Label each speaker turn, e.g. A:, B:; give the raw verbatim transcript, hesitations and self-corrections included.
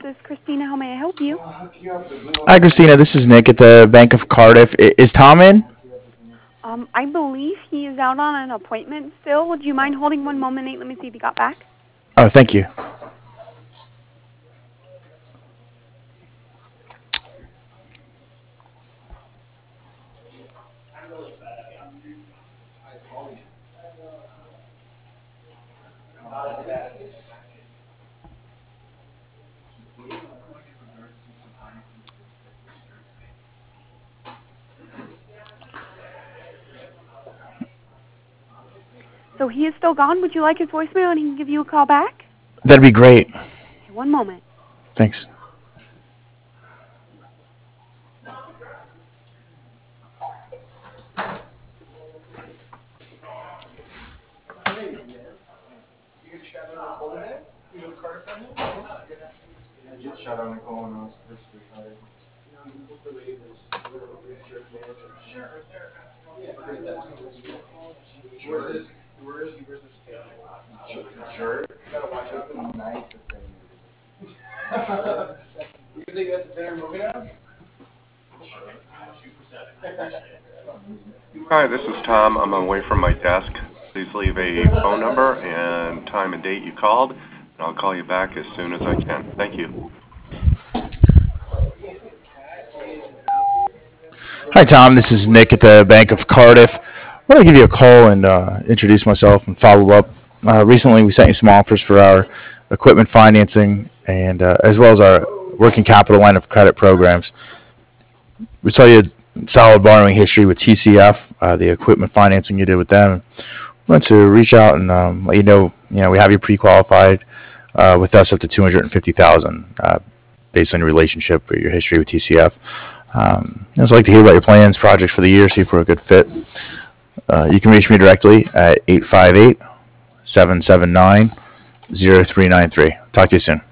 A: is Christina. How may I help you?
B: Hi, Christina. This is Nick at the Bank of Cardiff. I- Is Tom in?
A: Um, I believe he is out on an appointment still. Would you mind holding one moment, Nate? Let me see if he got back.
B: Oh, thank you.
A: So he is still gone. Would you like his voicemail and he can give you a call back?
B: That'd be great.
A: Okay, one moment.
B: Thanks.
C: Hi, this is Tom. I'm away from my desk. Please leave a phone number and time and date you called, and I'll call you back as soon as I can. Thank you.
B: Hi, Tom. This is Nick at the Bank of Cardiff. I want to give you a call and uh, introduce myself and follow up. Uh, recently, we sent you some offers for our equipment financing and uh, as well as our working capital line of credit programs. We saw you had solid borrowing history with T C F, uh, the equipment financing you did with them. I want to reach out and um, let you know, you know, we have you pre-qualified uh, with us up to two hundred fifty thousand dollars uh, based on your relationship or your history with T C F. Um, I'd also like to hear about your plans, projects for the year, see if we're a good fit. Uh, you can reach me directly at eight five eight, seven seven nine, zero three nine three. Talk to you soon.